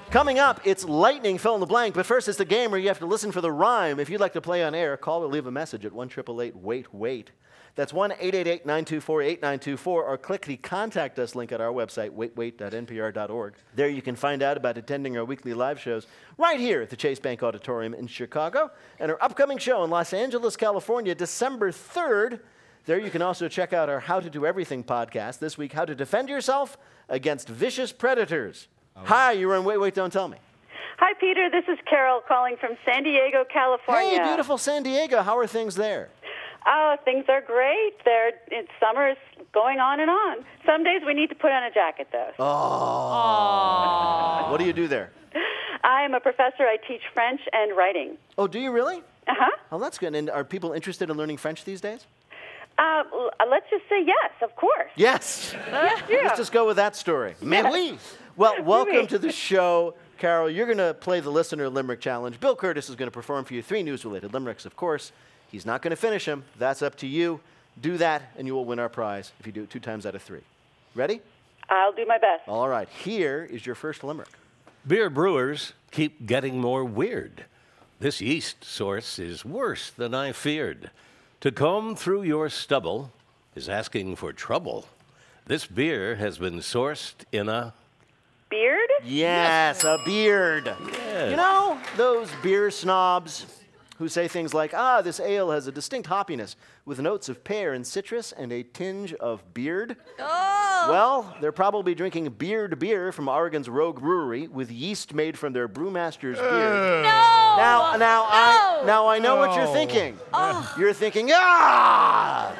Coming up, it's lightning fill in the blank, but first it's the game where you have to listen for the rhyme. If you'd like to play on air, call or leave a message at 1-888-WAIT-WAIT. That's 1-888-924-8924, or click the Contact Us link at our website, waitwait.npr.org. There you can find out about attending our weekly live shows right here at the Chase Bank Auditorium in Chicago, and our upcoming show in Los Angeles, California, December 3rd. There you can also check out our How to Do Everything podcast. This week, how to defend yourself against vicious predators. Hi, you're on Wait, Don't Tell Me. Hi, Peter. This is Carol calling from San Diego, California. Hey, beautiful San Diego. How are things there? Oh, things are great. Summer is going on and on. Some days we need to put on a jacket, though. Oh. What do you do there? I am a professor. I teach French and writing. Oh, do you really? Uh-huh. Oh, that's good. And are people interested in learning French these days? Let's just say yes, of course. Yes. Yes, yeah. Let's just go with that story. Mais oui. Well, welcome to the show. Carol, you're going to play the Listener Limerick Challenge. Bill Curtis is going to perform for you 3 news-related limericks, of course. He's not going to finish them. That's up to you. Do that, and you will win our prize if you do it 2 times out of 3. Ready? I'll do my best. All right. Here is your first limerick. Beer brewers keep getting more weird. This yeast source is worse than I feared. To comb through your stubble is asking for trouble. This beer has been sourced in a... Beard? Yes, a beard. Yes. You know, those beer snobs who say things like, this ale has a distinct hoppiness with notes of pear and citrus and a tinge of beard. Oh! Well, they're probably drinking beard beer from Oregon's Rogue Brewery with yeast made from their brewmaster's beard. No! Now I know what you're thinking. Oh. You're thinking, Ugh.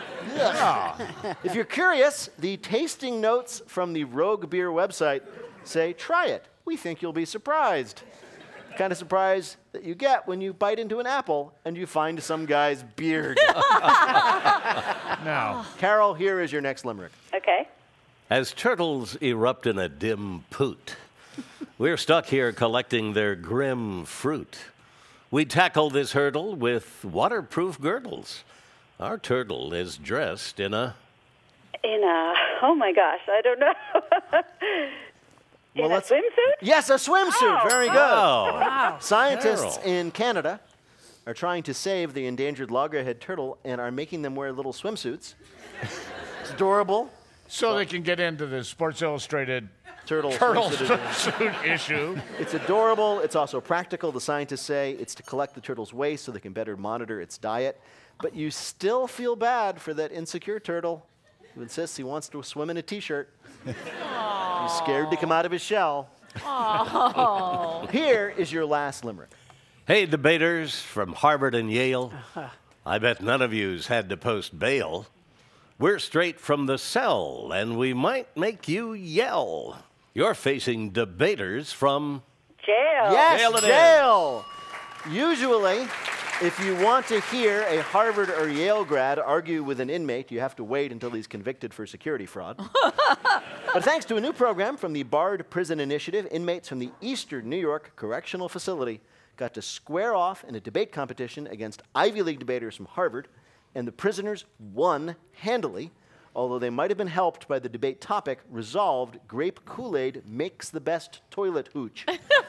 If you're curious, the tasting notes from the Rogue Beer website say, try it. We think you'll be surprised. The kind of surprise that you get when you bite into an apple and you find some guy's beard. Now, Carol, here is your next limerick. Okay. As turtles erupt in a dim poot, we're stuck here collecting their grim fruit. We tackle this hurdle with waterproof girdles. Our turtle is dressed in a... Oh my gosh, I don't know. In a swimsuit? Yes, a swimsuit. Oh. Very good. Wow. Scientists Carol. in Canada are trying to save the endangered loggerhead turtle and are making them wear little swimsuits. It's adorable. so they can get into the Sports Illustrated Turtle swimsuit swimsuit issue. It's adorable. It's also practical. The scientists say it's to collect the turtle's waste so they can better monitor its diet. But you still feel bad for that insecure turtle who insists he wants to swim in a T-shirt. He's scared to come out of his shell. Oh. Here is your last limerick. Hey, debaters from Harvard and Yale. I bet none of you's had to post bail. We're straight from the cell, and we might make you yell. You're facing debaters from... Jail. Yes, Jail it is. jail. Usually, if you want to hear a Harvard or Yale grad argue with an inmate, you have to wait until he's convicted for security fraud. But thanks to a new program from the Bard Prison Initiative, inmates from the Eastern New York Correctional Facility got to square off in a debate competition against Ivy League debaters from Harvard, and the prisoners won handily, although they might have been helped by the debate topic, resolved grape Kool-Aid makes the best toilet hooch.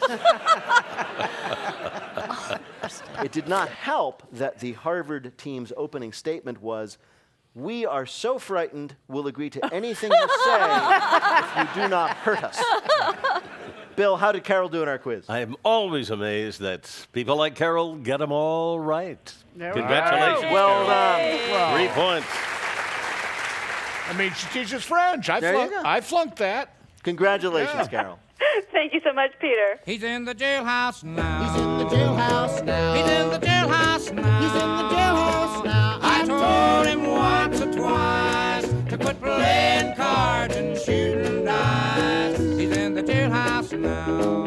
It did not help that the Harvard team's opening statement was, "We are so frightened, we'll agree to anything you say if you do not hurt us." Bill, how did Carol do in our quiz? I'm always amazed that people like Carol get them all right. There we go. Congratulations, Well Carol. done. 3 points. I mean, she teaches French. There you go. I flunked that. Congratulations, Carol. Thank you so much, Peter. He's in the jailhouse now. He's in the jailhouse now. He's in the jailhouse now. He's in the jailhouse now. I told him once or twice to quit playing cards and shooting dice. He's in the jailhouse now.